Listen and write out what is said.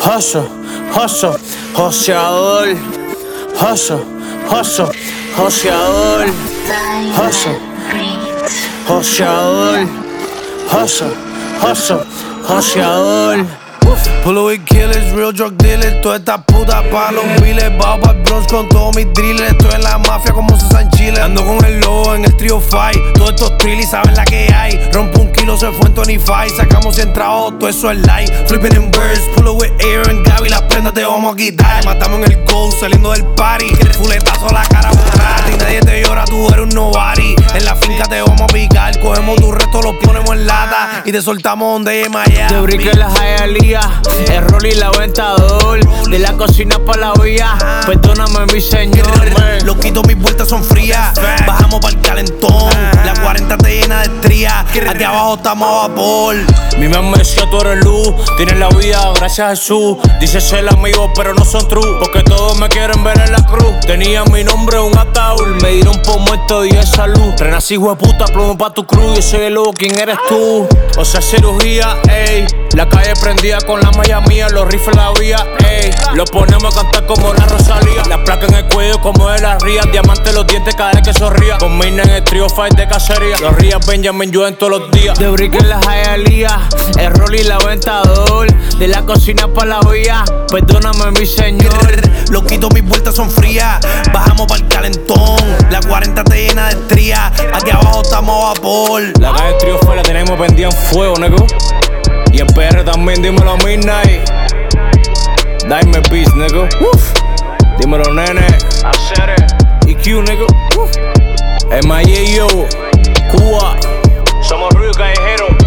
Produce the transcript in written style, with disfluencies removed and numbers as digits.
Hustle, hustle, joseador. Hustle, hustle, joseador. Hustle, joseador. Hustle, hustle, joseador. Pull with killers, real drug dealers. Todas estas putas pa' los miles. Bajo pa'l Bronx con todos mis drillers. Estoy en la mafia como César en Chile. Ando con el lobo en el trio fight. Todos estos trillis saben la que hay. Rompo un kilo, se fue en 25. Sacamos 100 trabajos, todo eso es light. Flipping in birds, pull with Aaron, Gaby. Las prendas te vamos a quitar. Matamos en el ghost, saliendo del party. Fuletazo a la cara borrada. Y nadie te llora, tú eres un nobody. En la finca te vamos a picar. Cogemos tu resto, los ponemos en lata. Y te soltamos donde hay Miami. Te briqué la Hialeah. El rol y la aventador. De la cocina pa' la vía. Perdóname mi señor. Loquito, mis vueltas son frías. Bajamos pa'l calentón. La 40 te llena de estrías. Aquí abajo estamos a vapor. Mi mamá me decía tú eres luz. Tienes la vida, gracias a Jesús. Dice ser amigo pero no son true. Porque todos me quieren ver en la cruz. Tenía mi nombre en un ataúd. Me dieron por muerto y de salud. Renací hueputa, plomo pa' tu cruz. Yo soy el lobo, ¿quién eres tú? O sea, cirugía, ey. La calle prendida con la malla mía, los rifles la vía, ey. Los ponemos a cantar como la Rosalía. La placa en el cuello como de las rías. Diamante en los dientes cada vez que sonría. Con Mina en el trio fight de cacería. Los rías Benjamin llueven todos los días. De brick en la Hialeah. El rol y la aventador. De la cocina pa' la vía. Perdóname mi señor. Loquito, mis vueltas son frías. Bajamos pa'l calentón. La 40 te llena de estrías. Aquí abajo estamos a vapor. La calle trio fight la tenemos prendida en fuego, nego. Y en PR también, dímelo a Midnight. Dime beats, nigga. Dímelo, nene. EQ, nigga. MIA, yo. Cuba. Somos ruido callejero.